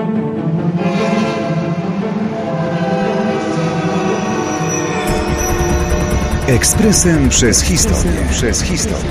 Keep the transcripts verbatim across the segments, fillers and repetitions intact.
Ekspresem przez historię. Przez historię.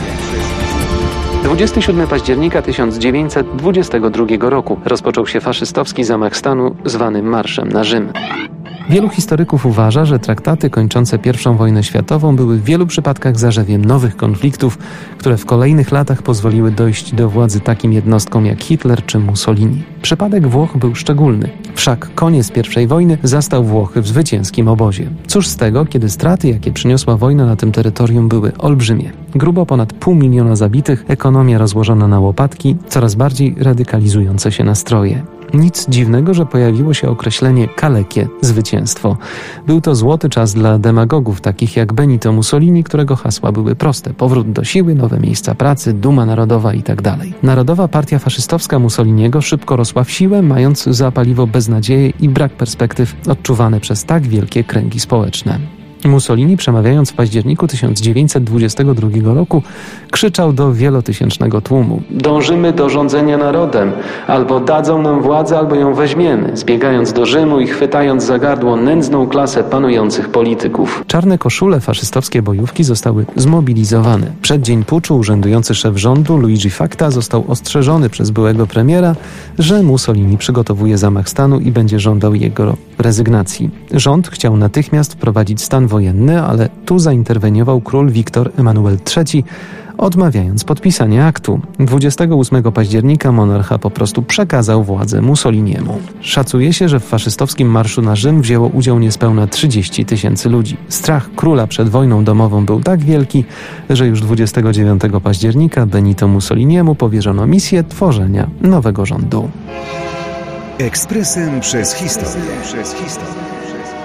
dwudziestego siódmego października tysiąc dziewięćset dwudziestego drugiego roku rozpoczął się faszystowski zamach stanu zwany Marszem na Rzym. Wielu historyków uważa, że traktaty kończące pierwszą wojnę światową były w wielu przypadkach zarzewiem nowych konfliktów, które w kolejnych latach pozwoliły dojść do władzy takim jednostkom jak Hitler czy Mussolini. Przypadek Włoch był szczególny. Wszak koniec pierwszej wojny zastał Włochy w zwycięskim obozie. Cóż z tego, kiedy straty, jakie przyniosła wojna na tym terytorium, były olbrzymie. Grubo ponad pół miliona zabitych, ekonomia rozłożona na łopatki, coraz bardziej radykalizujące się nastroje. Nic dziwnego, że pojawiło się określenie kalekie zwycięstwo. Był to złoty czas dla demagogów takich jak Benito Mussolini, którego hasła były proste: powrót do siły, nowe miejsca pracy, duma narodowa itd. Narodowa partia faszystowska Mussoliniego szybko rosła w siłę, mając za paliwo beznadzieję i brak perspektyw odczuwane przez tak wielkie kręgi społeczne. Mussolini, przemawiając w październiku tysiąc dziewięćset dwudziestego drugiego roku, krzyczał do wielotysięcznego tłumu: dążymy do rządzenia narodem, albo dadzą nam władzę, albo ją weźmiemy, zbiegając do Rzymu i chwytając za gardło nędzną klasę panujących polityków. Czarne koszule faszystowskie bojówki zostały zmobilizowane. Przed dzień puczu urzędujący szef rządu Luigi Facta został ostrzeżony przez byłego premiera, że Mussolini przygotowuje zamach stanu i będzie żądał jego rezygnacji. Rząd chciał natychmiast wprowadzić stan wojenny, ale tu zainterweniował król Wiktor Emanuel trzeci, odmawiając podpisania aktu. dwudziestego ósmego października monarcha po prostu przekazał władzę Mussoliniemu. Szacuje się, że w faszystowskim marszu na Rzym wzięło udział niespełna trzydzieści tysięcy ludzi. Strach króla przed wojną domową był tak wielki, że już dwudziestego dziewiątego października Benito Mussoliniemu powierzono misję tworzenia nowego rządu. Ekspresem przez historię. Przez historię.